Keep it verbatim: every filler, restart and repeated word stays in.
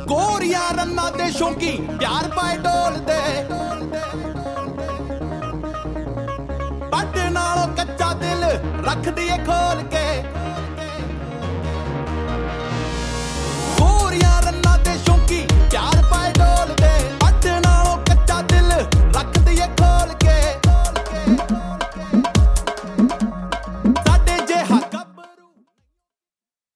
गोरिया रन्ना दे शौकी प्यार पाए डोल दे बट नालों कच्चा दिल रख दिए खोल के